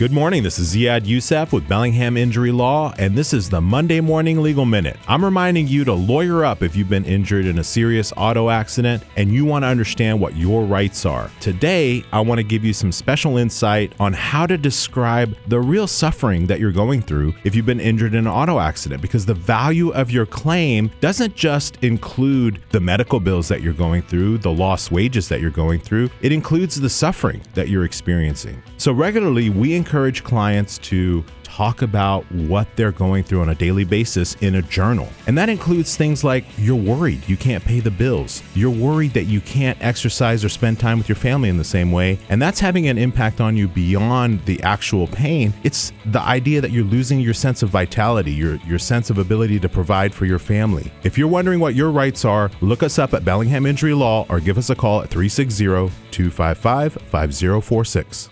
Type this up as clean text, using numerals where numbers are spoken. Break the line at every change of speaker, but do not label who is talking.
Good morning. This is Ziad Youssef with Bellingham Injury Law, and this is the Monday Morning Legal Minute. I'm reminding you to lawyer up if you've been injured in a serious auto accident and you want to understand what your rights are. Today, I want to give you some special insight on how to describe the real suffering that you're going through if you've been injured in an auto accident, because the value of your claim doesn't just include the medical bills that you're going through, the lost wages that you're going through. It includes the suffering that you're experiencing. So regularly, we encourage clients to talk about what they're going through on a daily basis in a journal. And that includes things like you're worried you can't pay the bills. You're worried that you can't exercise or spend time with your family in the same way. And that's having an impact on you beyond the actual pain. It's the idea that you're losing your sense of vitality, your sense of ability to provide for your family. If you're wondering what your rights are, look us up at Bellingham Injury Law or give us a call at 360-255-5046.